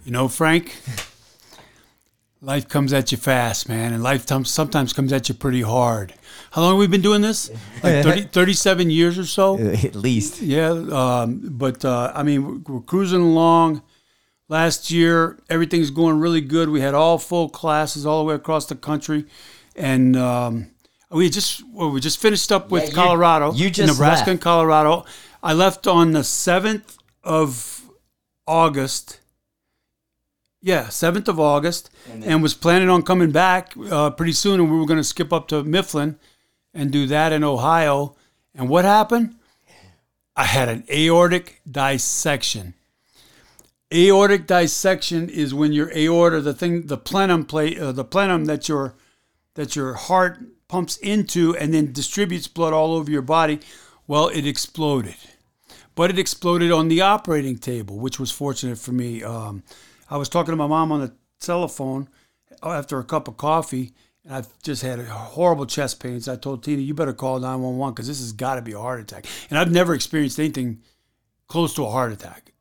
Frank, life comes at you fast, man, and life sometimes comes at you pretty hard. How long have we been doing this? Like 37 years or so? At least. Yeah, I mean, we're cruising along. Last year, everything's going really good. We had all full classes all the way across the country, and we just finished up with Colorado, you just Nebraska left. and Colorado. I left on the 7th of August. Yeah, 7th of August, and was planning on coming back pretty soon, and we were going to skip up to Mifflin and do that in Ohio. And what happened? I had an aortic dissection. Aortic dissection is when your aorta, the plenum that your heart pumps into and then distributes blood all over your body. Well, it exploded, but it exploded on the operating table, which was fortunate for me. I was talking to my mom on the telephone after a cup of coffee, and I've just had horrible chest pains. I told Tina, you better call 911 because this has got to be a heart attack. And I've never experienced anything close to a heart attack,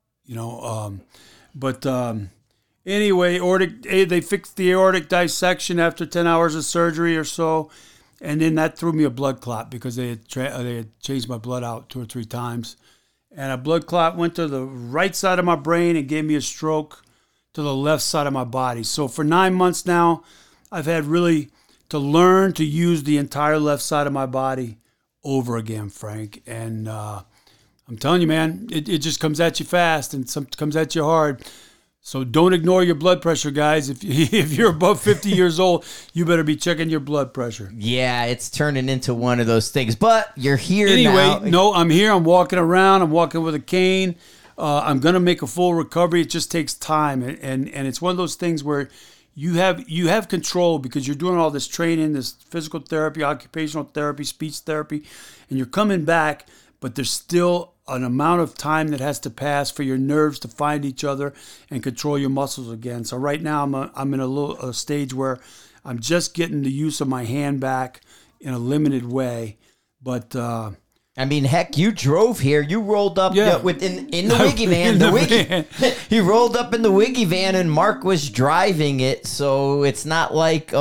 Anyway, they fixed the aortic dissection after 10 hours of surgery or so, and then that threw me a blood clot because they had changed my blood out 2 or 3 times. And a blood clot went to the right side of my brain and gave me a stroke to the left side of my body. So for 9 months now, I've had really to learn to use the entire left side of my body over again, Frank. And I'm telling you, man, it just comes at you fast and comes at you hard. So don't ignore your blood pressure, guys. If you're above 50 years old, you better be checking your blood pressure. Yeah, it's turning into one of those things. But you're here now. Anyway, no, I'm here. I'm walking around. I'm walking with a cane. I'm going to make a full recovery. It just takes time. And it's one of those things where you have control because you're doing all this training, this physical therapy, occupational therapy, speech therapy, and you're coming back, but there's still an amount of time that has to pass for your nerves to find each other and control your muscles again. So right now I'm in a stage where I'm just getting the use of my hand back in a limited way. But I mean, heck, you drove here. You rolled up in the Wiggy van. He rolled up in the Wiggy van, and Mark was driving it. So it's not like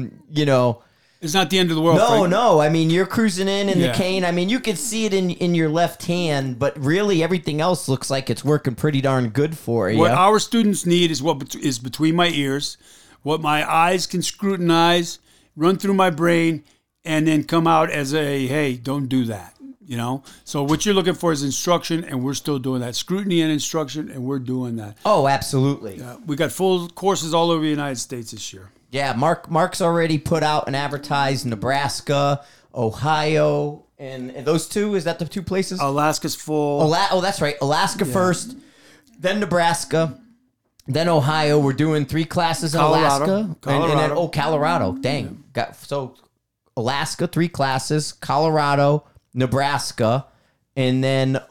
it's not the end of the world. No. I mean, you're cruising in the cane. I mean, you can see it in your left hand, but really everything else looks like it's working pretty darn good for you. What our students need is what is between my ears, what my eyes can scrutinize, run through my brain, and then come out as hey, don't do that. So what you're looking for is instruction, and we're still doing that. Scrutiny and instruction, and we're doing that. Oh, absolutely. We got full courses all over the United States this year. Yeah, Mark's already put out and advertised Nebraska, Ohio, and those two. Is that the 2 places? Alaska's full. That's right. Alaska first, then Nebraska, then Ohio. We're doing 3 classes in Alaska. And then Colorado. Dang. So Alaska, 3 classes, Colorado, Nebraska, and then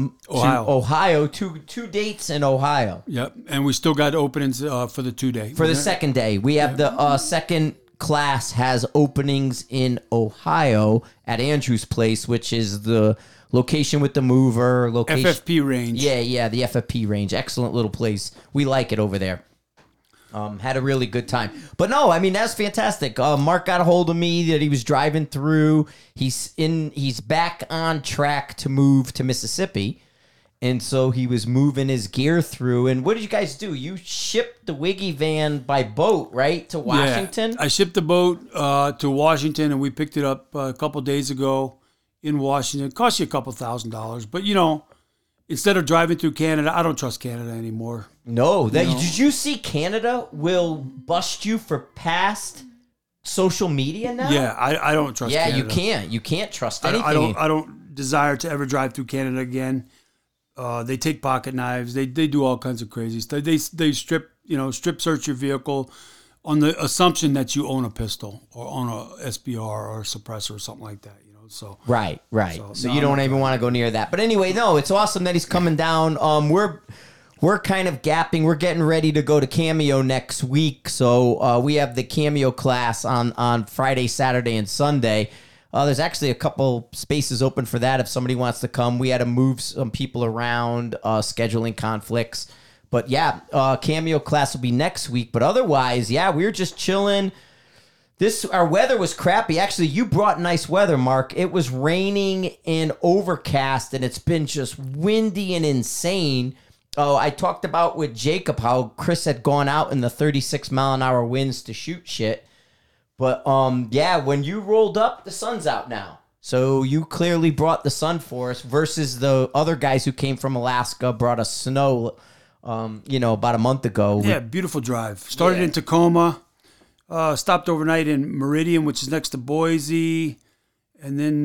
Ohio, two dates in Ohio. Yep, and we still got openings for the 2-day. For the second day. We have the second class has openings in Ohio at Andrew's Place, which is the location with the mover. FFP range. Yeah, the FFP range. Excellent little place. We like it over there. Had a really good time. But no, I mean, that's fantastic. Mark got a hold of me that he was driving through. He's back on track to move to Mississippi. And so he was moving his gear through. And what did you guys do? You shipped the Wiggy van by boat, right, to Washington? Yeah, I shipped the boat to Washington, and we picked it up a couple days ago in Washington. It cost you a couple $1,000. But, instead of driving through Canada, I don't trust Canada anymore. No. Did you see Canada will bust you for past social media now? Yeah, I don't trust Canada. Yeah, you can't trust anything. I don't desire to ever drive through Canada again. They take pocket knives. They do all kinds of crazy stuff. They strip search your vehicle on the assumption that you own a pistol or own a SBR or a suppressor or something like that. So right. So you don't even want to go near that. But anyway, no, it's awesome that he's coming down. We're kind of gapping. We're getting ready to go to Cameo next week. So we have the Cameo class on Friday, Saturday, and Sunday. There's actually a couple spaces open for that if somebody wants to come. We had to move some people around, scheduling conflicts. But yeah, Cameo class will be next week. But otherwise, yeah, we were just chilling. Our weather was crappy. Actually, you brought nice weather, Mark. It was raining and overcast, and it's been just windy and insane. Oh, I talked about with Jacob how Chris had gone out in the 36-mile-an-hour winds to shoot shit. But yeah, when you rolled up, the sun's out now. So you clearly brought the sun for us versus the other guys who came from Alaska, brought us snow, about a month ago. Yeah, beautiful drive. Started in Tacoma. Stopped overnight in Meridian, which is next to Boise, and then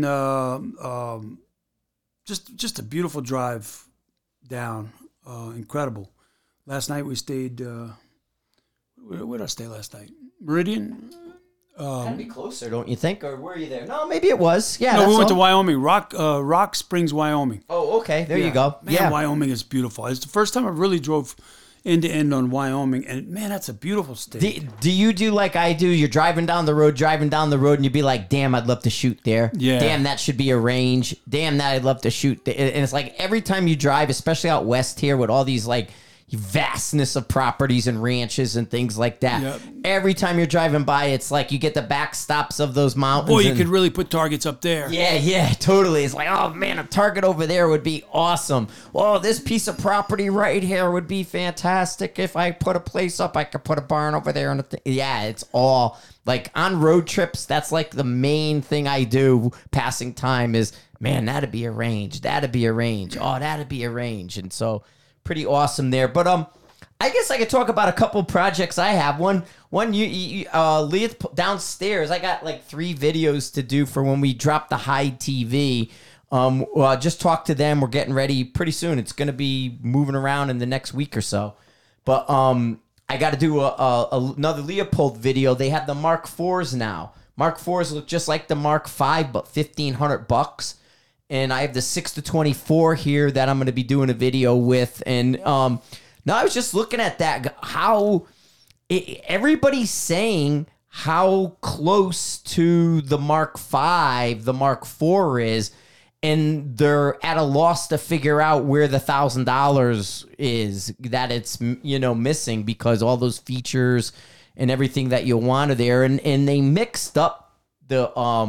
just a beautiful drive down. Incredible. Last night we stayed. Where did I stay last night? Meridian. Gotta be closer, don't you think? Or were you there? No, maybe it was. Yeah. No, we went to Wyoming, Rock Springs, Wyoming. Oh, okay. There you go. Man, Wyoming is beautiful. It's the first time I really drove end to end on Wyoming, and man, that's a beautiful state. Do you do like I do? You're driving down the road, and you'd be like, damn, I'd love to shoot there. Yeah. Damn, that should be a range. Damn, that I'd love to shoot there. And it's like every time you drive, especially out west here with all these like vastness of properties and ranches and things like that. Yep. Every time you're driving by, it's like you get the backstops of those mountains. Boy, you could really put targets up there. Yeah, totally. It's like, oh man, a target over there would be awesome. Oh, this piece of property right here would be fantastic. If I put a place up, I could put a barn over there. Yeah, it's all like on road trips. That's like the main thing I do passing time is, man, that'd be a range. That'd be a range. Oh, that'd be a range. And so pretty awesome there. But I guess I could talk about a couple projects I have. One, Leah downstairs. I got like 3 videos to do for when we drop the Hyde TV. Just talk to them. We're getting ready pretty soon. It's going to be moving around in the next week or so. But I got to do another Leupold video. They have the Mark IVs now. Mark IVs look just like the Mark V, but $1,500. And I have the 6-24 here that I'm going to be doing a video with. And now I was just looking at that, how everybody's saying how close to the Mark V, the Mark IV is, and they're at a loss to figure out where the $1,000 is, that it's, missing because all those features and everything that you want are there. And they mixed up the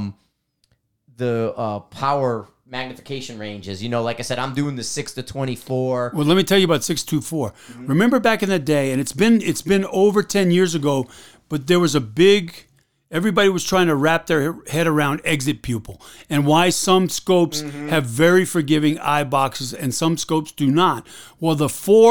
power magnification ranges. Like I said, I'm doing the 6-24. Well, let me tell you about 624. Mm-hmm. Remember back in the day, and it's been over 10 years ago, but there was everybody was trying to wrap their head around exit pupil and why some scopes have very forgiving eye boxes and some scopes do not. Well, the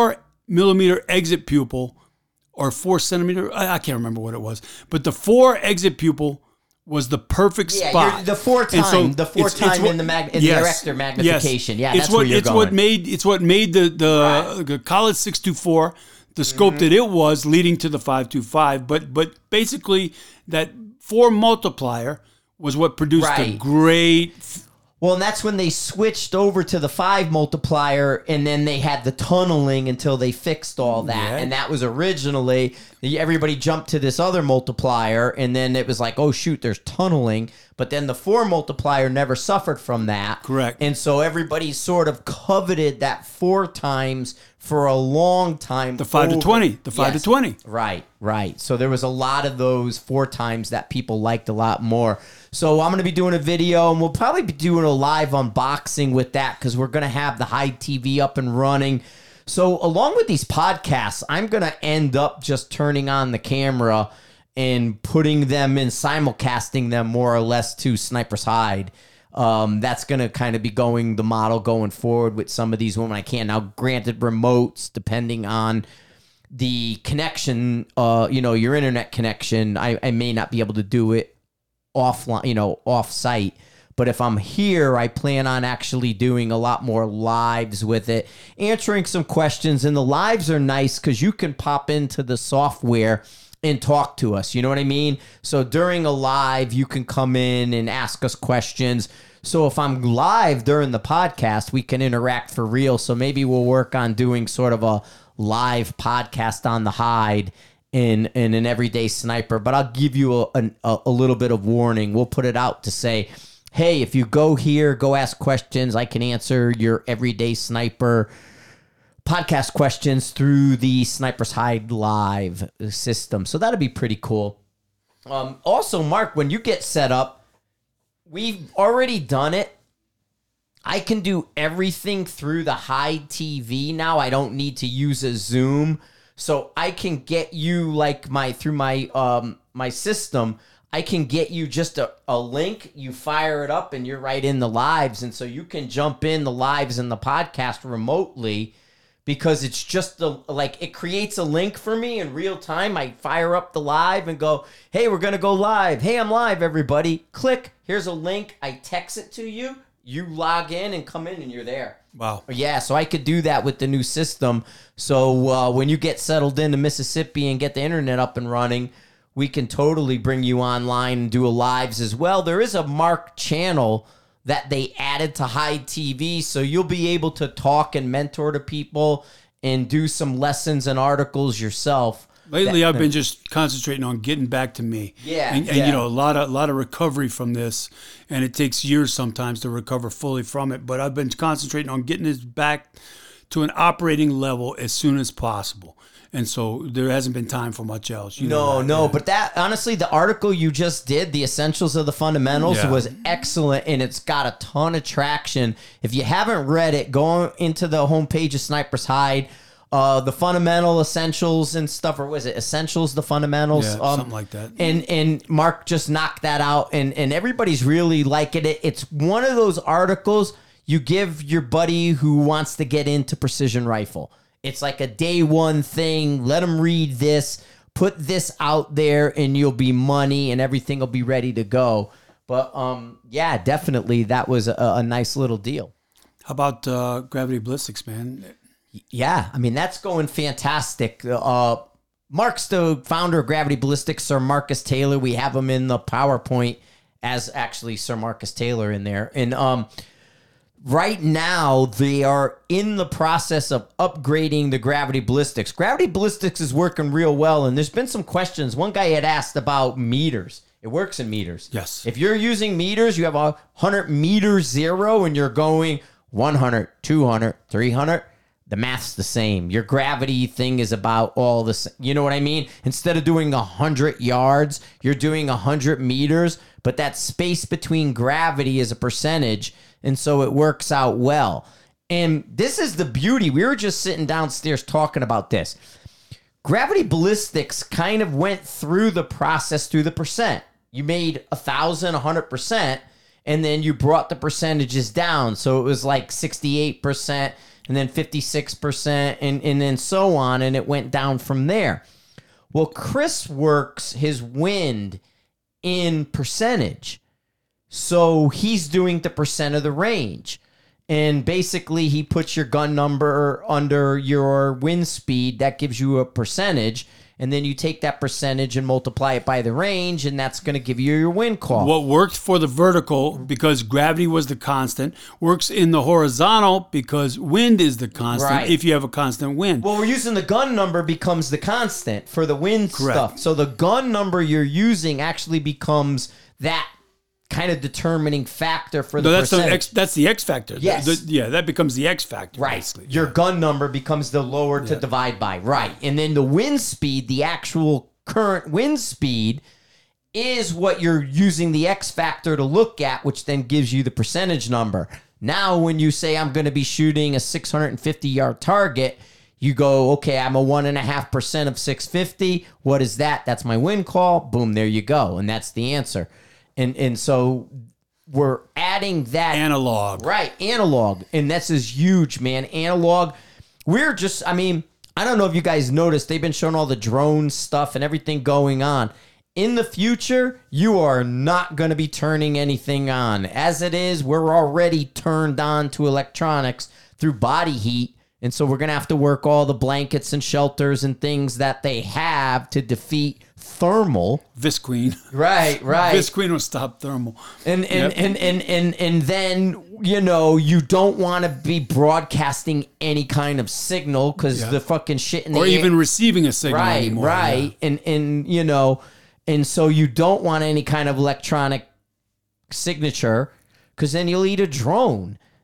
4mm exit pupil, or 4 centimeter, I can't remember what it was, but the 4 exit pupil was the perfect spot. The 4 time in the director magnification. Yes. That's where you're going. It's what made the College 624 the scope that it was, leading to the 525. But basically, that 4 multiplier was what produced a great. Well, and that's when they switched over to the 5 multiplier, and then they had the tunneling until they fixed all that. Yeah. And that was originally, everybody jumped to this other multiplier, and then it was like, oh, shoot, there's tunneling. But then the 4 multiplier never suffered from that. Correct. And so everybody sort of coveted that 4 times for a long time. The 5-20. The 5-20. Right. So there was a lot of those 4 times that people liked a lot more. So I'm going to be doing a video, and we'll probably be doing a live unboxing with that because we're going to have the Hyde TV up and running. So along with these podcasts, I'm going to end up just turning on the camera and putting them in, simulcasting them more or less to Sniper's Hyde. That's going to kind of be the model going forward with some of these when I can. Now, granted, remotes, depending on the connection, your internet connection, I may not be able to do it offline, off-site. But if I'm here, I plan on actually doing a lot more lives with it, answering some questions. And the lives are nice because you can pop into the software and talk to us. You know what I mean? So during a live, you can come in and ask us questions. So if I'm live during the podcast, we can interact for real. So maybe we'll work on doing sort of a live podcast on the Hyde in an everyday sniper. But I'll give you a little bit of warning. We'll put it out to say, hey, if you go here, go ask questions. I can answer your everyday sniper podcast questions through the Sniper's Hide Live system. So that'll be pretty cool. Also, Mark, when you get set up, we've already done it. I can do everything through the Hide TV now. I don't need to use a Zoom. So I can get you like through my system. I can get you just a link. You fire it up and you're right in the lives. And so you can jump in the lives and the podcast remotely because it's just it creates a link for me in real time. I fire up the live and go, hey, we're going to go live. Hey, I'm live, everybody. Click. Here's a link. I text it to you. You log in and come in and you're there. Wow. Yeah, so I could do that with the new system. So when you get settled into Mississippi and get the internet up and running, we can totally bring you online and do a lives as well. There is a Mark channel that they added to Hide TV, so you'll be able to talk and mentor to people and do some lessons and articles yourself. Lately, I've been just concentrating on getting back to me. Yeah, and you know, a lot of recovery from this, and it takes years sometimes to recover fully from it. But I've been concentrating on getting this back to an operating level as soon as possible. And so there hasn't been time for much else. But that honestly, the article you just did, The Essentials of the Fundamentals, was excellent, and it's got a ton of traction. If you haven't read it, go into the homepage of Sniper's Hide. The fundamental essentials and stuff, or was it essentials, the fundamentals? Yeah, something like that. And Mark just knocked that out, and everybody's really liking it. It's one of those articles you give your buddy who wants to get into precision rifle. It's like a day one thing. Let them read this, put this out there, and you'll be money, and everything will be ready to go. But yeah, definitely that was a nice little deal. How about Gravity Ballistics, man? Yeah, I mean, that's going fantastic. Mark's the founder of Gravity Ballistics, Sir Marcus Taylor. We have him in the PowerPoint as actually Sir Marcus Taylor in there. And right now, they are in the process of upgrading the Gravity Ballistics. Gravity Ballistics is working real well, and there's been some questions. One guy had asked about meters. It works in meters. Yes. If you're using meters, you have 100 meters zero, and you're going 100, 200, 300. The math's the same. Your gravity thing is about all the same. You know what I mean? Instead of doing 100 yards, you're doing 100 meters, but that space between gravity is a percentage, and so it works out well. And this is the beauty. We were just sitting downstairs talking about this. Gravity Ballistics kind of went through the process through the percent. You made 1,000, 100%, and then you brought the percentages down. So it was like 68%. And then 56%, and then so on, and it went down from there. Well, Chris works his wind in percentage. So he's doing the percent of the range. And basically, he puts your gun number under your wind speed. That gives you a percentage. And then you take that percentage and multiply it by the range, and that's going to give you your wind call. What worked for the vertical, because gravity was the constant, works in the horizontal because wind is the constant, right, if you have a constant wind. Well, we're using the gun number becomes the constant for the wind Correct. stuff. So the gun number you're using actually becomes that kind of determining factor for the percentage. That's the X factor. Yes. That becomes the X factor. Right. Basically. Your gun number becomes the lower to divide by. Right. And then the wind speed, the actual current wind speed, is what you're using the X factor to look at, which then gives you the percentage number. Now, when you say I'm going to be shooting a 650-yard target, you go, okay, I'm a 1.5% of 650. What is that? That's my wind call. Boom, there you go. And that's the answer. And so we're adding that. Analog. Right, analog. And this is huge, man. Analog. We're just, I mean, I don't know if you guys noticed, they've been showing all the drone stuff and everything going on. In the future, you are not going to be turning anything on. As it is, we're already turned on to electronics through body heat. And so we're going to have to work all the blankets and shelters and things that they have to defeat thermal. Visqueen. Right. Visqueen will stop thermal. And then, you know, you don't want to be broadcasting any kind of signal because the fucking shit in the or air. even receiving a signal anymore. Right. Yeah. And you know, and so you don't want any kind of electronic signature because then you'll eat a drone.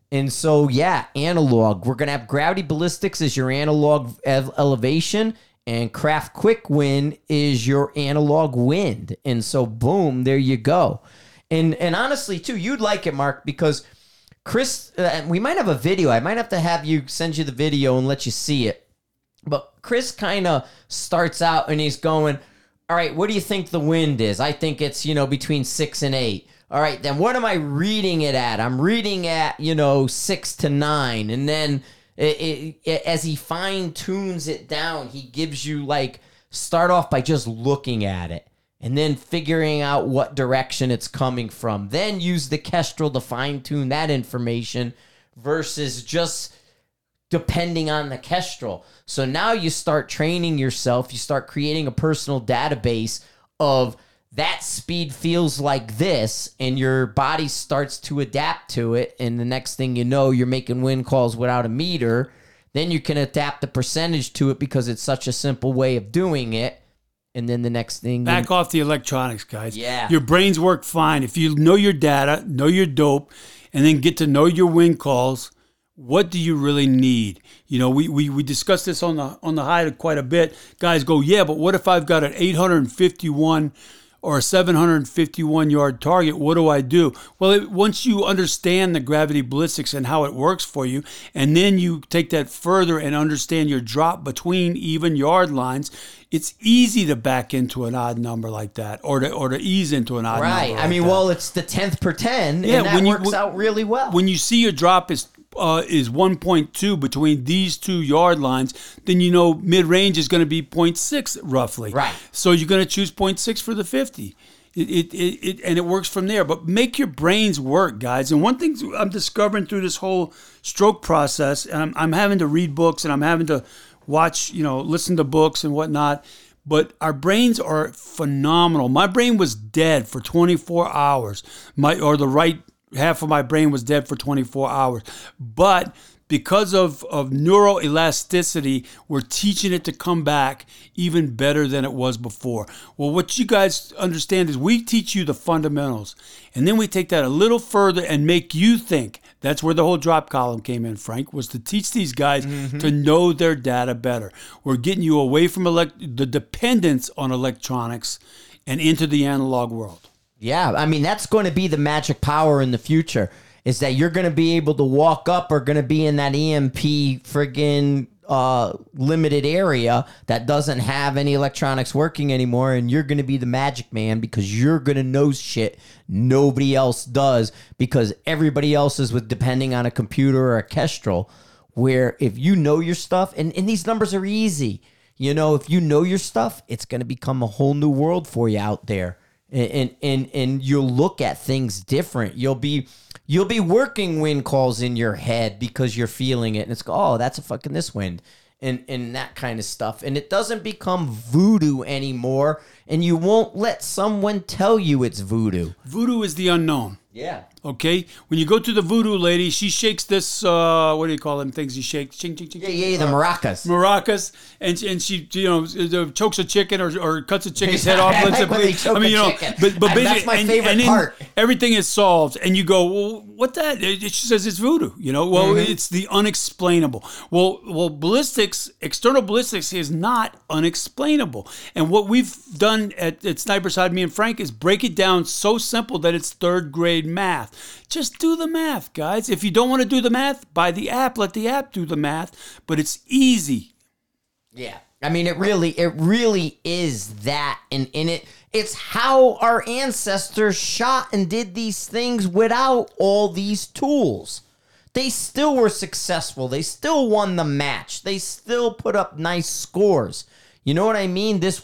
And so, yeah, analog. We're going to have Gravity Ballistics as your analog elevation, and Craft Quick Wind is your analog wind. And so, boom, there you go. And honestly, too, you'd like it, Mark, because Chris, we might have a video. I might have to have you send you the video and let you see it. But Chris kind of starts out and he's going, all right, what do you think the wind is? I think it's, between 6 and 8. All right, then what am I reading it at? I'm reading at, 6 to 9. And then as he fine tunes it down, he gives you start off by just looking at it and then figuring out what direction it's coming from. Then use the Kestrel to fine tune that information versus just depending on the Kestrel. So now you start training yourself. You start creating a personal database of that speed feels like this, and your body starts to adapt to it. And the next thing you know, you're making wind calls without a meter. Then you can adapt the percentage to it because it's such a simple way of doing it. And then the next thing... Back off the electronics, guys. Yeah. Your brains work fine. If you know your data, know your dope, and then get to know your wind calls, what do you really need? We discussed this on the high quite a bit. Guys go, yeah, but what if I've got an 851 or a 751-yard target? What do I do? Well, once you understand the gravity ballistics and how it works for you, and then you take that further and understand your drop between even yard lines, it's easy to back into an odd number like that, or to ease into an odd number. Right. It's the 10th per 10, yeah, and that works out really well. When you see your drop is 1.2 between these 2 yard lines, then mid-range is going to be 0.6 roughly. Right. So you're going to choose 0.6 for the 50. It works from there. But make your brains work, guys. And one thing I'm discovering through this whole stroke process, and I'm having to read books and I'm having to watch, listen to books and whatnot, but our brains are phenomenal. My brain was dead for 24 hours. The right half of my brain was dead for 24 hours. But because of neuroelasticity, we're teaching it to come back even better than it was before. Well, what you guys understand is we teach you the fundamentals, and then we take that a little further and make you think. That's where the whole drop column came in, Frank, was to teach these guys to know their data better. We're getting you away from the dependence on electronics and into the analog world. Yeah, that's going to be the magic power in the future, is that you're going to be able to walk up or going to be in that EMP friggin' limited area that doesn't have any electronics working anymore, and you're going to be the magic man because you're going to know shit nobody else does, because everybody else is depending on a computer or a Kestrel, where if you know your stuff, and these numbers are easy, if you know your stuff, it's going to become a whole new world for you out there. And you'll look at things different. You'll be working wind calls in your head because you're feeling it, and it's that's a fucking this wind, and that kind of stuff. And it doesn't become voodoo anymore, and you won't let someone tell you it's voodoo. Voodoo is the unknown. Yeah. Okay? When you go to the voodoo lady, she shakes this, what do you call them things you shake? Ching, ching, ching. Yeah, the maracas. Maracas. And she, chokes a chicken or cuts a chicken's head off. But basically, that's my favorite part. Everything is solved. And you go, well, what that? She says it's voodoo, it's the unexplainable. Well, ballistics, external ballistics is not unexplainable. And what we've done at Sniper Side, me and Frank, is break it down so simple that it's third grade math. Just do the math, guys. If you don't want to do the math, buy the app. Let the app do the math. But it's easy. Yeah. It really is that. And it's how our ancestors shot and did these things without all these tools. They still were successful. They still won the match. They still put up nice scores. You know what I mean? The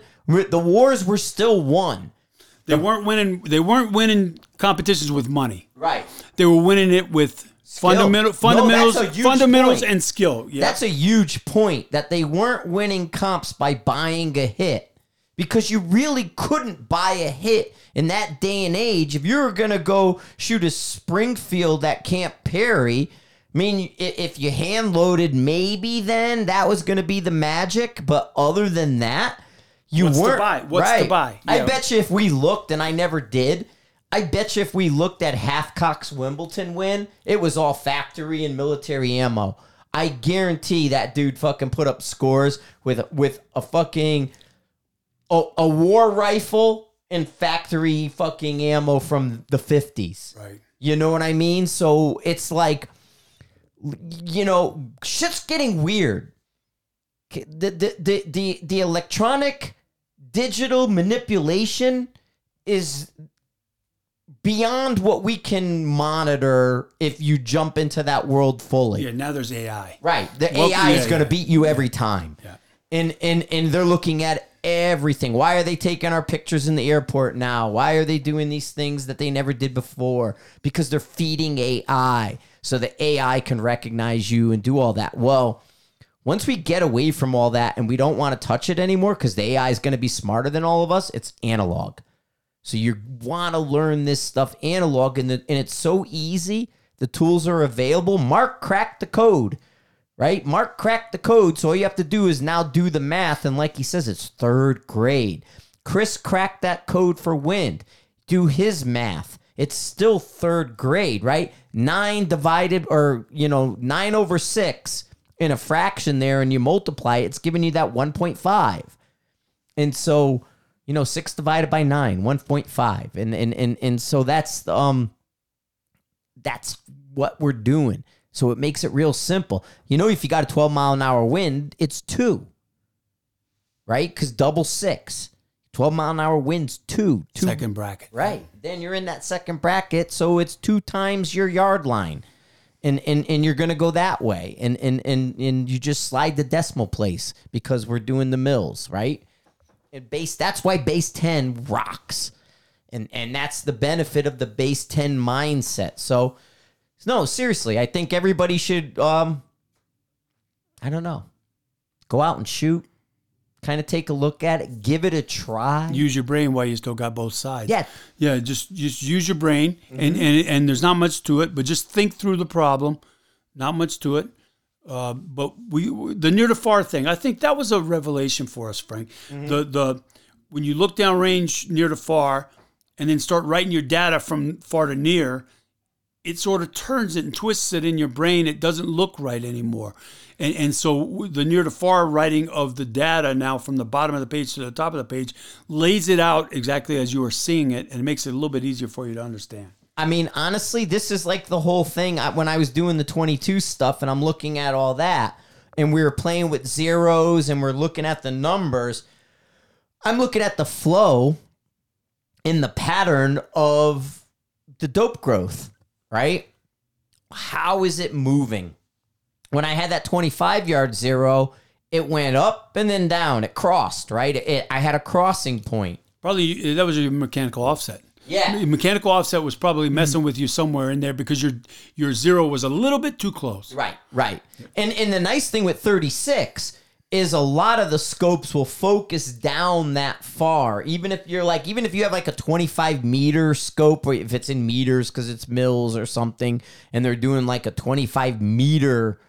wars were still won. They weren't winning competitions with money. Right. They were winning it with fundamentals and skill. Yeah. That's a huge point, that they weren't winning comps by buying a hit, because you really couldn't buy a hit in that day and age. If you were going to go shoot a Springfield at Camp Perry, if you hand loaded, maybe then that was going to be the magic. But other than that, What's to buy? Yeah. I bet you if we looked, and I never did, I bet you if we looked at Hathcock's Wimbledon win, it was all factory and military ammo. I guarantee that dude fucking put up scores with a fucking a war rifle and factory fucking ammo from the 50s. Right. You know what I mean? So it's like, shit's getting weird. The electronic digital manipulation is beyond what we can monitor if you jump into that world fully. Yeah, now there's AI. Right. The AI is going to beat you every time. Yeah. And they're looking at everything. Why are they taking our pictures in the airport now? Why are they doing these things that they never did before? Because they're feeding AI so the AI can recognize you and do all that. Well, once we get away from all that and we don't want to touch it anymore because the AI is going to be smarter than all of us, it's analog. So you want to learn this stuff analog, and it's so easy. The tools are available. Mark cracked the code, right? Mark cracked the code, so all you have to do is now do the math, and like he says, it's 3rd grade. Chris cracked that code for wind. Do his math. It's still 3rd grade, right? 9 over 6 in a fraction there, and you multiply it, it's giving you that 1.5. And so... 6 divided by 9, 1.5. And so that's what we're doing. So it makes it real simple. If you got a 12-mile-an-hour wind, it's 2. Right? Because double 6. 12-mile-an-hour wind's 2. Second bracket. Right. Then you're in that second bracket, so it's 2 times your yard line. And you're going to go that way. And you just slide the decimal place because we're doing the mills, right? And that's why base 10 rocks. And that's the benefit of the base 10 mindset. So, no, seriously, I think everybody should, go out and shoot, kind of take a look at it, give it a try. Use your brain while you still got both sides. Yeah. Yeah, just use your brain, and there's not much to it, but just think through the problem. Not much to it. But the near to far thing, I think that was a revelation for us, Frank. The when you look downrange near to far, and then start writing your data from far to near, it sort of turns it and twists it in your brain. It doesn't look right anymore, and so the near to far writing of the data now from the bottom of the page to the top of the page lays it out exactly as you are seeing it, and it makes it a little bit easier for you to understand. I mean, honestly, this is like the whole thing. When I was doing the 22 stuff and I'm looking at all that and we were playing with zeros and we're looking at the numbers, I'm looking at the flow in the pattern of the dope growth, right? How is it moving? When I had that 25-yard zero, it went up and then down. It crossed, right? I had a crossing point. Probably that was your mechanical offset. Yeah. Mechanical offset was probably messing with you somewhere in there because your zero was a little bit too close. Right. And the nice thing with 36 is a lot of the scopes will focus down that far. Even if you have like a 25-meter scope, or if it's in meters because it's mils or something, and they're doing like a 25-meter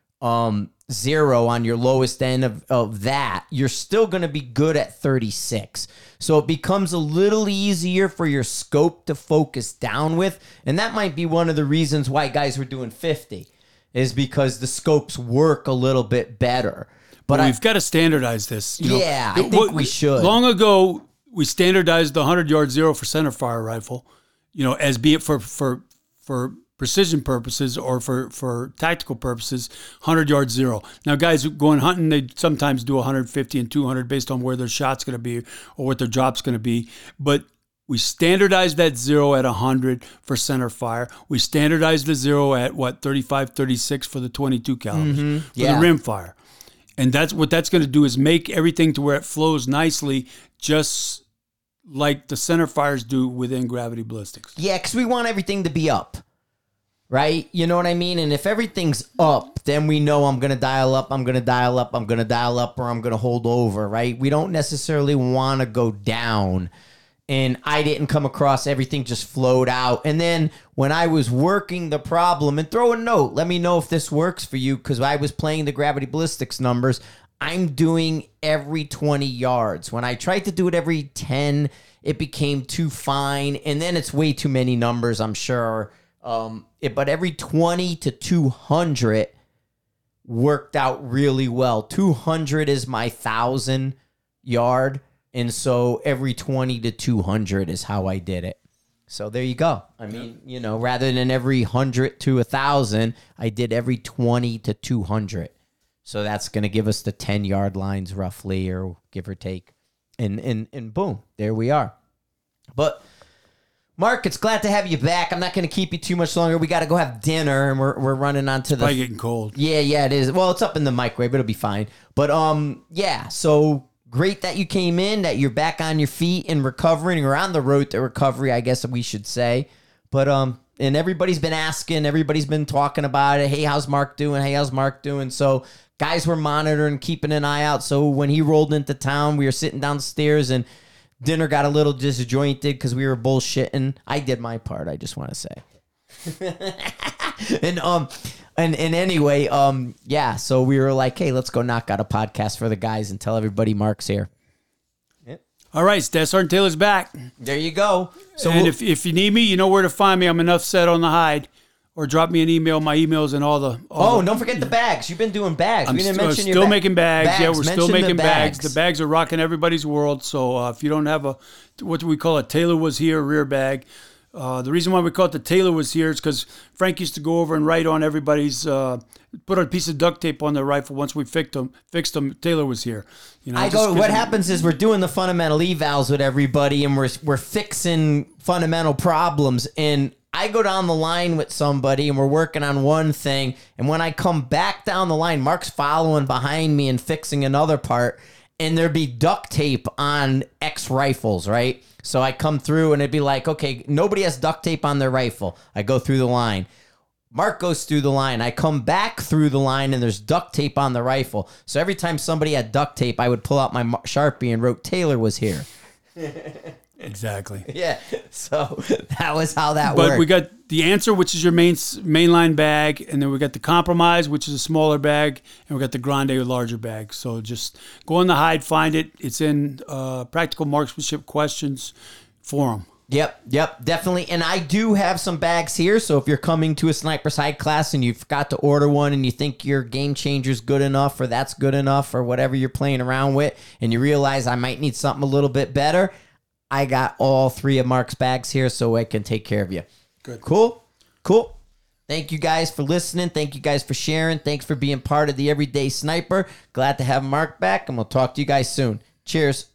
zero on your lowest end of that, you're still going to be good at 36. So it becomes a little easier for your scope to focus down with. And that might be one of the reasons why guys were doing 50, is because the scopes work a little bit better. But we've got to standardize this. I think we should. Long ago, we standardized the 100-yard zero for centerfire rifle, as be it for precision purposes or for tactical purposes, 100-yard zero. Now, guys going hunting, they sometimes do 150 and 200 based on where their shot's going to be or what their drop's going to be. But we standardized that zero at 100 for center fire. We standardized the zero at 35, 36 for the 22 calibers for the rim fire. And that's what that's going to do is make everything to where it flows nicely, just like the center fires do within gravity ballistics. Yeah, because we want everything to be up. Right? You know what I mean? And if everything's up, then we know I'm going to dial up, I'm going to dial up, I'm going to dial up, or I'm going to hold over, right? We don't necessarily want to go down. And I didn't come across, everything just flowed out. And then when I was working the problem, and throw a note, let me know if this works for you, because I was playing the gravity ballistics numbers. I'm doing every 20 yards. When I tried to do it every 10, it became too fine. And then it's way too many numbers, I'm sure. But every 20 to 200 worked out really well. 200 is my 1,000 yard. And so every 20 to 200 is how I did it. So there you go. I mean, rather than every 100 to 1,000, I did every 20 to 200. So that's going to give us the 10-yard lines roughly, or give or take. And boom, there we are. But Mark, it's glad to have you back. I'm not going to keep you too much longer. We got to go have dinner, and we're running on to the... Probably getting cold. Yeah, it is. Well, it's up in the microwave, but it'll be fine. But yeah, so great that you came in, that you're back on your feet and recovering, or on the road to recovery, I guess we should say. But and everybody's been asking, everybody's been talking about it. Hey, how's Mark doing? Hey, how's Mark doing? So guys were monitoring, keeping an eye out. So when he rolled into town, we were sitting downstairs and dinner got a little disjointed because we were bullshitting. I did my part, I just want to say. and anyway, yeah, so we were like, hey, let's go knock out a podcast for the guys and tell everybody Mark's here. All right, Stat Sergeant Taylor's back. There you go. So and if you need me, you know where to find me. I'm enough set on the hide. Or drop me an email. My email's and all the... Don't forget the bags. You've been doing bags. We didn't mention still making bags. Yeah, we're still making bags. The bags are rocking everybody's world. So if you don't have what we call a Taylor was here rear bag, the reason why we call it the Taylor was here is because Frank used to go over and write on everybody's... put a piece of duct tape on their rifle. Once we fixed them. Taylor was here. What happens is we're doing the fundamental evals with everybody, and we're fixing fundamental problems. And I go down the line with somebody, and we're working on one thing. And when I come back down the line, Mark's following behind me and fixing another part. And there'd be duct tape on X rifles, right? So I come through, and it'd be like, okay, nobody has duct tape on their rifle. I go through the line. Mark goes through the line. I come back through the line, and there's duct tape on the rifle. So every time somebody had duct tape, I would pull out my Sharpie and wrote, Taylor was here. Exactly. Yeah. So that was how that worked. But we got the answer, which is your mainline bag, and then we got the compromise, which is a smaller bag, and we got the grande, a larger bag. So just go on the hide, find it. It's in Practical Marksmanship Questions forum. Yep, definitely. And I do have some bags here, so if you're coming to a Sniper's Hide class and you forgot to order one and you think your Game Changer's good enough or that's good enough or whatever you're playing around with, and you realize I might need something a little bit better, I got all three of Mark's bags here so I can take care of you. Good. Cool. Thank you guys for listening. Thank you guys for sharing. Thanks for being part of the Everyday Sniper. Glad to have Mark back, and we'll talk to you guys soon. Cheers.